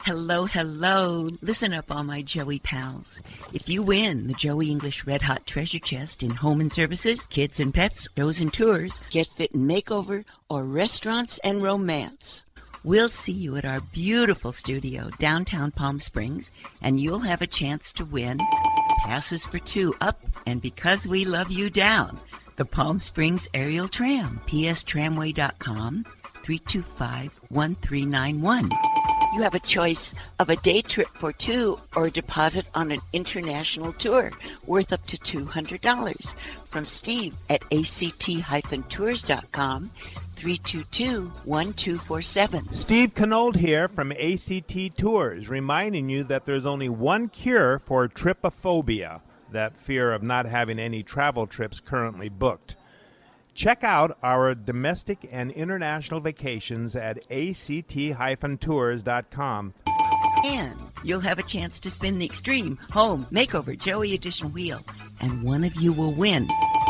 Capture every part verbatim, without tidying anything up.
Hello, hello. Listen up, all my Joey pals. If you win the Joey English Red Hot Treasure Chest in home and services, kids and pets, shows and tours, get fit and makeover, or restaurants and romance, we'll see you at our beautiful studio downtown Palm Springs, and you'll have a chance to win passes for two up, and because we love you, down, the Palm Springs Aerial Tram, p s tramway dot com, three two five, one three nine one. You have a choice of a day trip for two or a deposit on an international tour worth up to two hundred dollars from Steve at a c t dash tours dot com, three two two, one two four seven. Steve Canold here from A C T Tours, reminding you that there's only one cure for trypophobia, that fear of not having any travel trips currently booked. Check out our domestic and international vacations at a c t dash tours dot com. And you'll have a chance to spin the Extreme Home Makeover Joey Edition wheel, and one of you will win.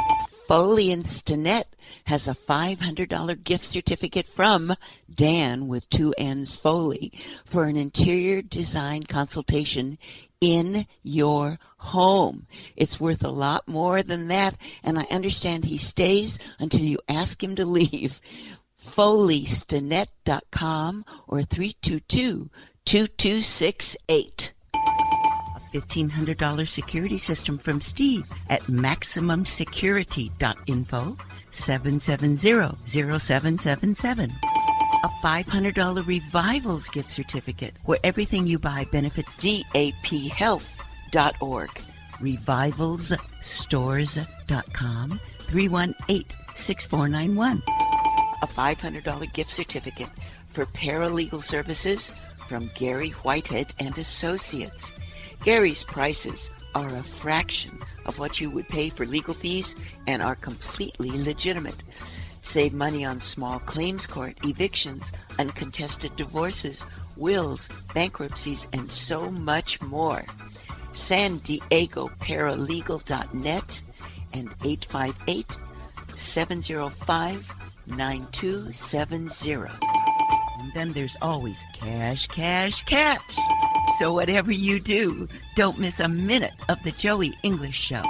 Foley and Stinnett has a five hundred dollars gift certificate from Dan with two N's Foley for an interior design consultation in your home. It's worth a lot more than that, and I understand he stays until you ask him to leave. foley stinnett dot com or three two two, two two six eight. A fifteen hundred dollars security system from Steve at maximum security dot info, seven seven zero, zero seven seven seven. A five hundred dollars Revivals gift certificate where everything you buy benefits d a p health dot org. revivals stores dot com, three one eight, six four nine one. A five hundred dollars gift certificate for paralegal services from Gary Whitehead and Associates. Gary's prices are a fraction of what you would pay for legal fees and are completely legitimate. Save money on small claims court, evictions, uncontested divorces, wills, bankruptcies, and so much more. San Diego Paralegal dot net and eight five eight, seven zero five, nine two seven zero. And then there's always cash, cash, cash. So whatever you do, don't miss a minute of the Joey English Show.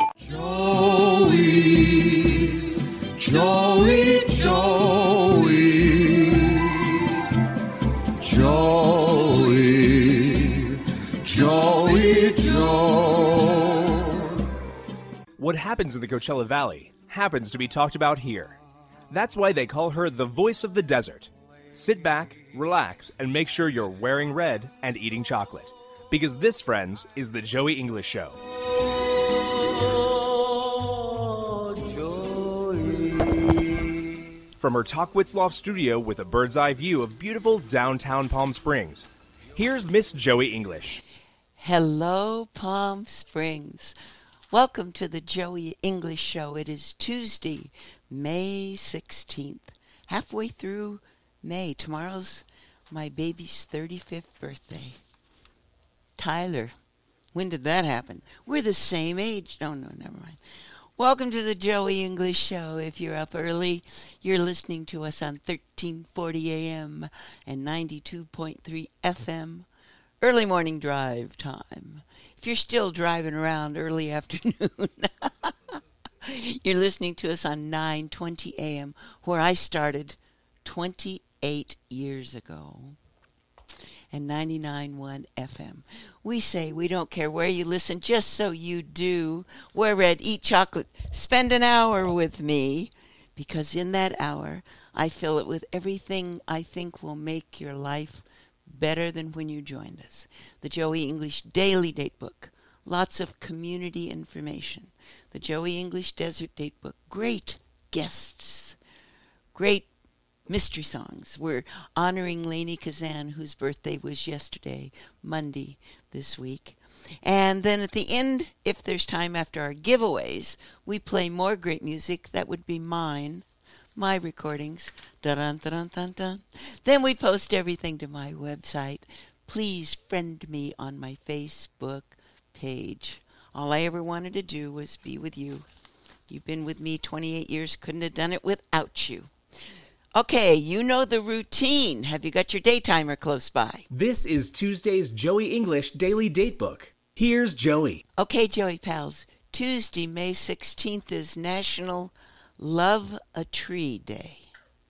Joey, Joey, Joey, Joey, Joey, Joey. What happens in the Coachella Valley happens to be talked about here. That's why they call her the voice of the desert. Sit back, relax, and make sure you're wearing red and eating chocolate. Because this, friends, is the Joey English Show. From her Talkwitz Loft studio with a bird's eye view of beautiful downtown Palm Springs, here's Miss Joey English. Hello, Palm Springs. Welcome to the Joey English Show. It is Tuesday, May sixteenth, halfway through May. Tomorrow's my baby's thirty-fifth birthday. Tyler, when did that happen? We're the same age. No, no, never mind. Welcome to the Joey English Show. If you're up early, you're listening to us on thirteen forty a.m. and ninety-two point three F M. Early morning drive time. If you're still driving around early afternoon, you're listening to us on nine twenty a.m., where I started twenty-eight years ago, and ninety-nine point one F M. We say we don't care where you listen, just so you do. Wear red, eat chocolate, spend an hour with me, because in that hour, I fill it with everything I think will make your life better than when you joined us. The Joey English Daily Date Book. Lots of community information. The Joey English Desert Date Book. Great guests. Great mystery songs. We're honoring Lainey Kazan, whose birthday was yesterday, Monday this week. And then at the end, if there's time after our giveaways, we play more great music. That would be mine. My recordings. Dun, dun, dun, dun, dun. Then we post everything to my website. Please friend me on my Facebook page. All I ever wanted to do was be with you. You've been with me twenty-eight years. Couldn't have done it without you. Okay, you know the routine. Have you got your day timer close by? This is Tuesday's Joey English Daily Datebook. Here's Joey. Okay, Joey pals. Tuesday, May sixteenth is National Love a Tree Day.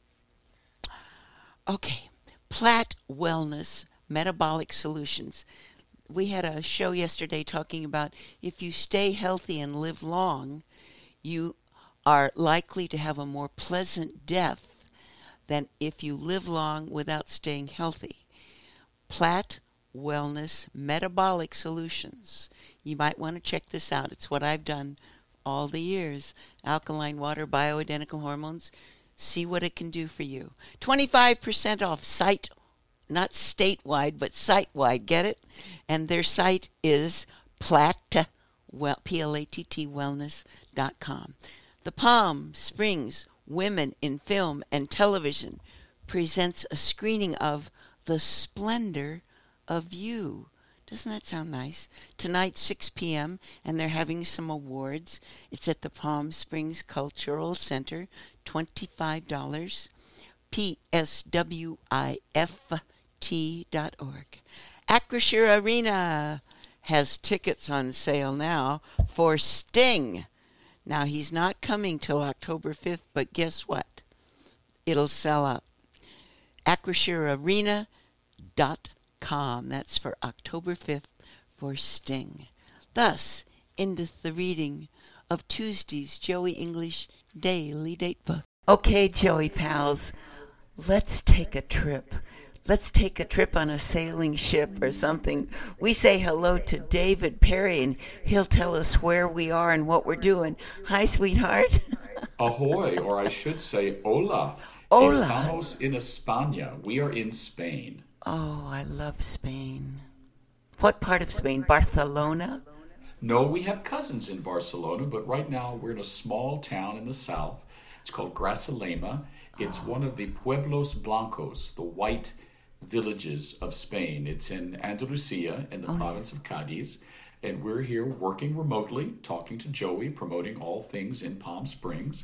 Okay, Platt Wellness Metabolic Solutions. We had a show yesterday talking about if you stay healthy and live long, you are likely to have a more pleasant death than if you live long without staying healthy. Platt Wellness Metabolic Solutions. You might want to check this out. It's what I've done all the years. Alkaline water, bioidentical hormones. See what it can do for you. twenty-five percent off site, not statewide, but site-wide. Get it? And their site is Platt, well, P L A T T wellness dot com. The Palm Springs Women in Film and Television presents a screening of The Splendor of You. Doesn't that sound nice? Tonight, six p.m., and they're having some awards. It's at the Palm Springs Cultural Center, twenty-five dollars, P S W I F T dot org. Acrisure Arena has tickets on sale now for Sting. Now, he's not coming till October fifth, but guess what? It'll sell out. Acrisure Arena dot com. That's for October fifth for Sting. Thus, endeth the reading of Tuesday's Joey English Daily Datebook. Okay, Joey pals, let's take a trip. Let's take a trip on a sailing ship or something. We say hello to David Perry, and he'll tell us where we are and what we're doing. Hi, sweetheart. Ahoy, or I should say hola. Hola. Estamos en España. We are in Spain. Oh, I love Spain. What part of Spain? Barcelona? No, we have cousins in Barcelona, but right now we're in a small town in the south. It's called Grazalema. It's one of the Pueblos Blancos, the white villages of Spain. It's in Andalusia in the oh. province of Cadiz, and we're here working remotely, talking to Joey, promoting all things in Palm Springs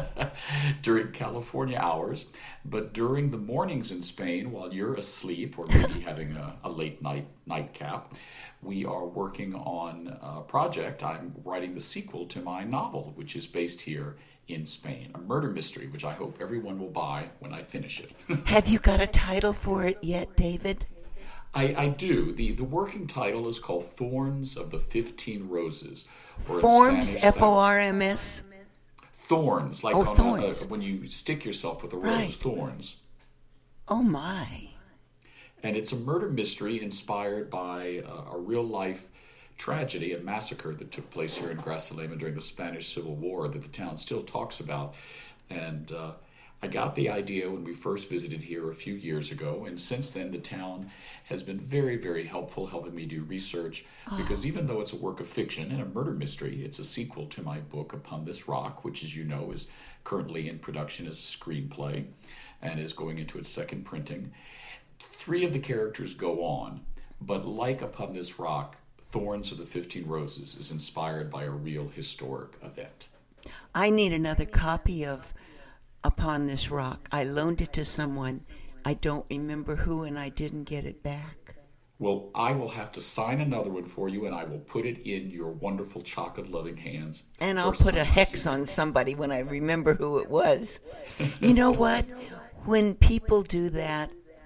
during California hours. But during the mornings in Spain, while you're asleep or maybe having a, a late night nightcap, we are working on a project. I'm writing the sequel to my novel, which is based here in Spain, a murder mystery, which I hope everyone will buy when I finish it. Have you got a title for it yet, David? I, I do. The the working title is called Thorns of the Fifteen Roses. Or Forms, F O R M S? Thorns, like oh, on thorns. A, when you stick yourself with a rose, right. thorns. Oh, my. And it's a murder mystery inspired by uh, a real-life tragedy, a massacre that took place here in Grazalema during the Spanish Civil War that the town still talks about. And uh, I got the idea when we first visited here a few years ago, and since then the town has been very, very helpful, helping me do research, oh. because even though it's a work of fiction and a murder mystery, it's a sequel to my book, Upon This Rock, which, as you know, is currently in production as a screenplay and is going into its second printing. Three of the characters go on, but like Upon This Rock, Thorns of the Fifteen Roses is inspired by a real historic event. I need another copy of Upon This Rock. I loaned it to someone. I don't remember who, and I didn't get it back. Well, I will have to sign another one for you, and I will put it in your wonderful chocolate-loving hands. And I'll put a hex on somebody when I remember who it was. You know what? When people do that,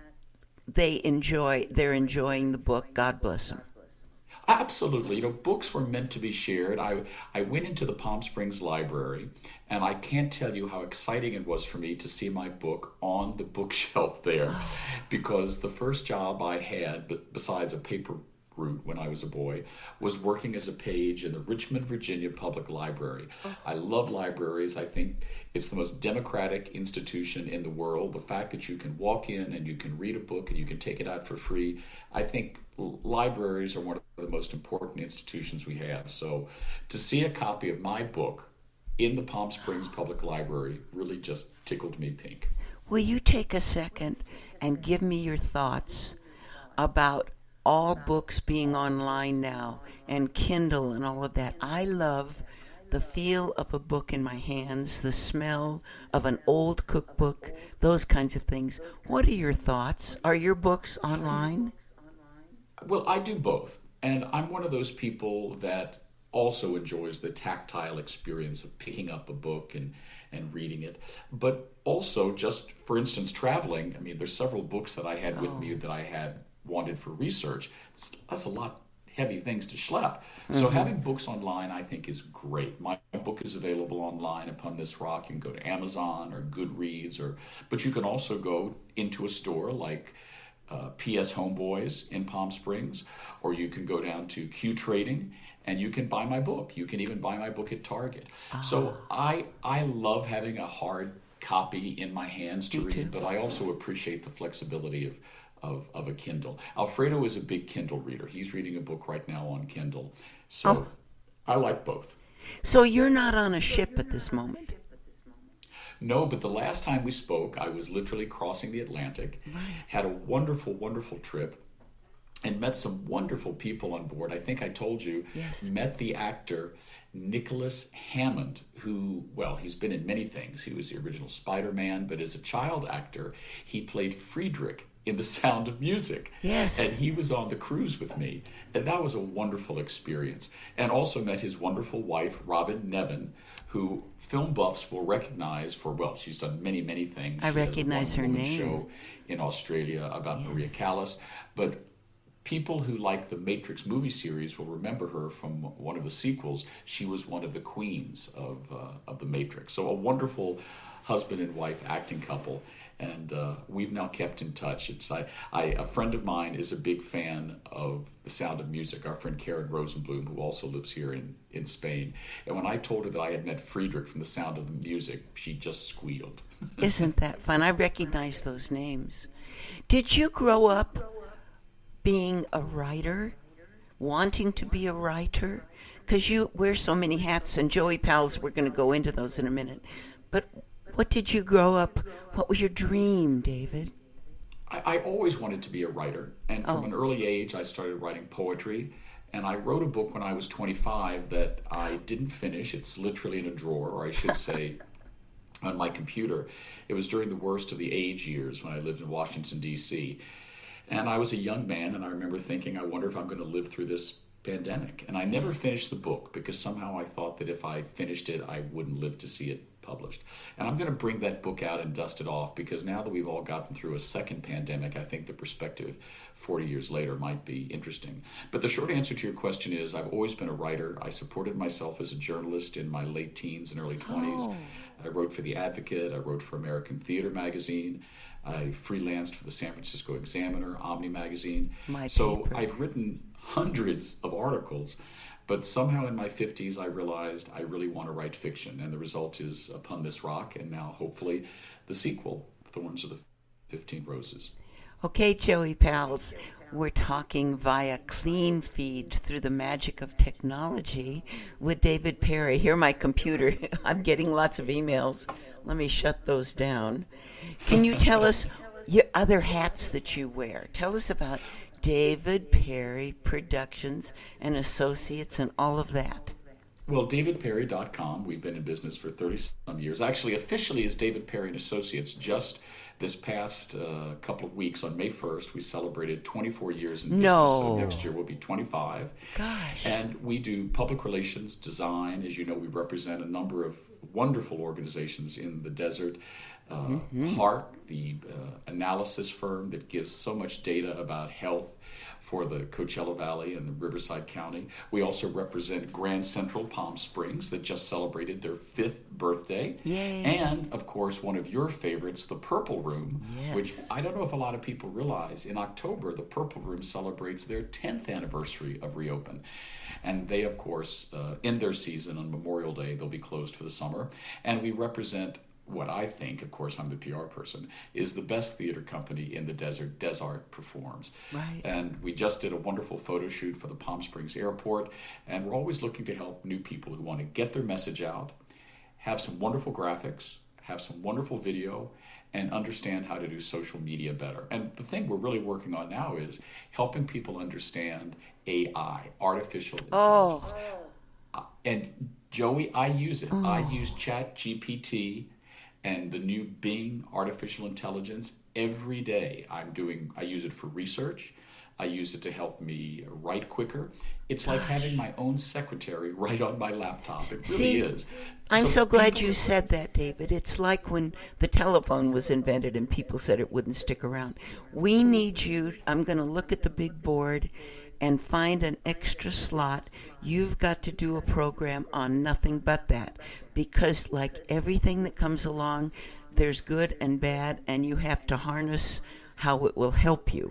they enjoy, they're enjoying the book. God bless them. Absolutely. You know, books were meant to be shared. I I went into the Palm Springs Library, and I can't tell you how exciting it was for me to see my book on the bookshelf there, because the first job I had, besides a paper route when I was a boy, was working as a page in the Richmond, Virginia Public Library. I love libraries. I think it's the most democratic institution in the world. The fact that you can walk in and you can read a book and you can take it out for free, I think libraries are one of the most important institutions we have. So to see a copy of my book in the Palm Springs Public Library really just tickled me pink. Will you take a second and give me your thoughts about all books being online now and Kindle and all of that? I love the feel of a book in my hands, the smell of an old cookbook, those kinds of things. What are your thoughts? Are your books online? Well, I do both. And I'm one of those people that also enjoys the tactile experience of picking up a book and, and reading it. But also, just for instance, traveling. I mean, there's several books that I had with oh. me that I had wanted for research. It's, that's a lot heavy things to schlep. Mm-hmm. So having books online, I think, is great. My book is available online upon this rock. You can go to Amazon or Goodreads, or but you can also go into a store like uh, P S Homeboys in Palm Springs, or you can go down to Q Trading and you can buy my book. You can even buy my book at Target. Ah. So I I love having a hard copy in my hands to Me read, too. but I also appreciate the flexibility of Of, of a Kindle. Alfredo is a big Kindle reader. He's reading a book right now on Kindle. So oh. I like both. So you're not on a ship at this moment? No, but the last time we spoke, I was literally crossing the Atlantic, right. had a wonderful, wonderful trip, and met some wonderful people on board. I think I told you, yes. met the actor Nicholas Hammond, who, well, he's been in many things. He was the original Spider-Man, but as a child actor, he played Friedrich in The Sound of Music. Yes. And he was on the cruise with me. And that was a wonderful experience. And also met his wonderful wife, Robin Nevin, who film buffs will recognize for, well, she's done many, many things. I she recognize has a her name. show in Australia about yes. Maria Callas. But people who like the Matrix movie series will remember her from one of the sequels. She was one of the queens of, uh, of the Matrix. So a wonderful husband and wife acting couple. And uh, we've now kept in touch. It's I, I, a friend of mine is a big fan of The Sound of Music, our friend Karen Rosenblum, who also lives here in, in Spain. And when I told her that I had met Friedrich from The Sound of the Music, she just squealed. Isn't that fun? I recognize those names. Did you grow up being a writer, wanting to be a writer? Because you wear so many hats, and Joey Pals, we're going to go into those in a minute. But what did you grow up? What was your dream, David? I, I always wanted to be a writer. And from oh. an early age, I started writing poetry. And I wrote a book when I was twenty-five that I didn't finish. It's literally in a drawer, or I should say on my computer. It was during the worst of the AIDS years when I lived in Washington, D C And I was a young man, and I remember thinking, I wonder if I'm going to live through this pandemic. And I never finished the book because somehow I thought that if I finished it, I wouldn't live to see it published. And I'm going to bring that book out and dust it off, because now that we've all gotten through a second pandemic, I think the perspective forty years later might be interesting. But the short answer to your question is I've always been a writer. I supported myself as a journalist in my late teens and early twenties. Oh. I wrote for The Advocate. I wrote for American Theater Magazine. I freelanced for the San Francisco Examiner, Omni Magazine. My so paper. I've written hundreds of articles. But somehow in my fifties, I realized I really want to write fiction. And the result is Upon This Rock, and now hopefully the sequel, Thorns of the Fifteen Roses. Okay, Joey Pals, we're talking via Clean Feed through the magic of technology with David Perry. Here, my computer. I'm getting lots of emails. Let me shut those down. Can you tell us your other hats that you wear? Tell us about David Perry Productions and Associates and all of that. Well, david perry dot com. We've been in business for thirty-some years. Actually, officially as David Perry and Associates. Just this past uh, couple of weeks, on May first, we celebrated twenty-four years in business. No. So next year will be twenty-five. Gosh. And we do public relations, design. As you know, we represent a number of wonderful organizations in the desert. Uh, mm-hmm. HARC, the uh, analysis firm that gives so much data about health for the Coachella Valley and the Riverside County. We also represent Grand Central Palm Springs that just celebrated their fifth birthday. Yay. And, of course, one of your favorites, the Purple Room, Yes. which I don't know if a lot of people realize. In October, the Purple Room celebrates their tenth anniversary of Reopen. And they, of course, uh, end their season on Memorial Day. They'll be closed for the summer. And we represent what I think, of course I'm the P R person, is the best theater company in the desert. Desart Performs. Right. And we just did a wonderful photo shoot for the Palm Springs Airport, and we're always looking to help new people who want to get their message out, have some wonderful graphics, have some wonderful video, and understand how to do social media better. And the thing we're really working on now is helping people understand A I, artificial intelligence. Oh. Uh, and Joey, I use it. Oh. I use Chat G P T and the new Bing artificial intelligence every day. I'm doing. I use it for research. I use it to help me write quicker. It's like Gosh. having my own secretary right on my laptop. It really See, is. I'm so, so glad people, you said that, David. It's like when the telephone was invented and people said it wouldn't stick around. We need you. I'm going to look at the big board and find an extra slot. You've got to do a program on nothing but that, because like everything that comes along, there's good and bad, and you have to harness how it will help you.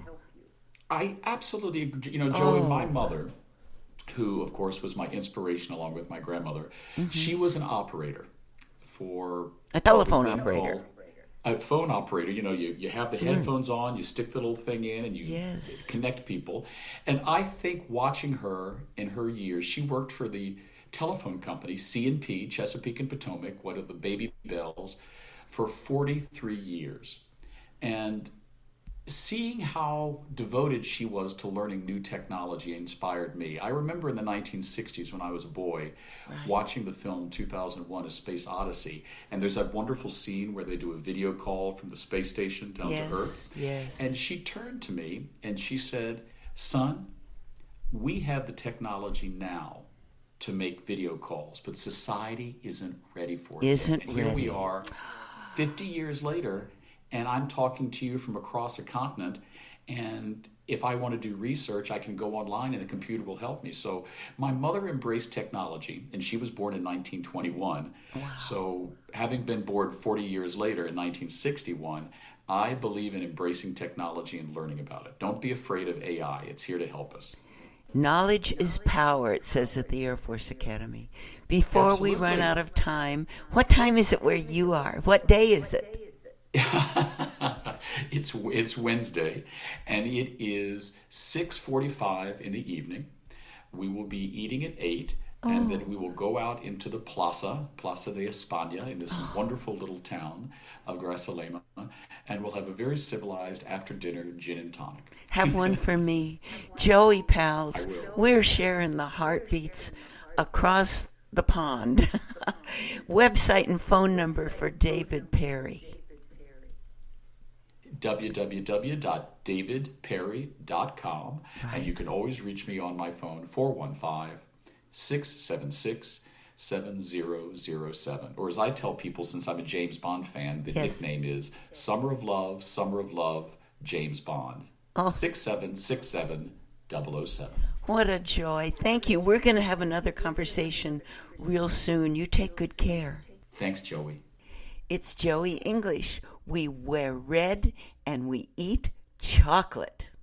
I absolutely agree. You know, Joey, oh. my mother, who, of course, was my inspiration along with my grandmother, mm-hmm. she was an operator for... A telephone operator. A phone operator. You know, you, you have the mm. headphones on, you stick the little thing in, and you yes. connect people. And I think watching her in her years, she worked for the telephone company, C and P, Chesapeake and Potomac, one of the baby bells, for forty-three years. And seeing how devoted she was to learning new technology inspired me. I remember in the nineteen sixties when I was a boy right. watching the film two thousand one: A Space Odyssey, and there's that wonderful scene where they do a video call from the space station down yes, to Earth. Yes. And she turned to me and she said, "Son, we have the technology now to make video calls, but society isn't ready for it." Isn't and here ready. we are, fifty years later, and I'm talking to you from across a continent, and if I want to do research, I can go online and the computer will help me. So my mother embraced technology, and she was born in nineteen twenty-one. Wow. So having been born forty years later in nineteen sixty-one, I believe in embracing technology and learning about it. Don't be afraid of A I. It's here to help us. Knowledge is power, it says at the Air Force Academy. Before Absolutely. we run out of time, what time is it where you are? What day is it? it's it's Wednesday, and it is six forty-five in the evening. We will be eating at eight, oh. and then we will go out into the Plaza, Plaza de España, in this oh. wonderful little town of Grazalema, and we'll have a very civilized after-dinner gin and tonic. Have one for me. Joey, pals, we're sharing the heartbeats across the pond. Website and phone number for David Perry. w w w dot david perry dot com, right. and you can always reach me on my phone, four one five, six seven six, seven zero zero seven. Or as I tell people, since I'm a James Bond fan, the yes. nickname is Summer of Love, Summer of Love, James Bond. Oh. six seven six seven, double oh seven. What a joy. Thank you. We're going to have another conversation real soon. You take good care. Thanks, Joey. It's Joey English. We wear red and we eat chocolate.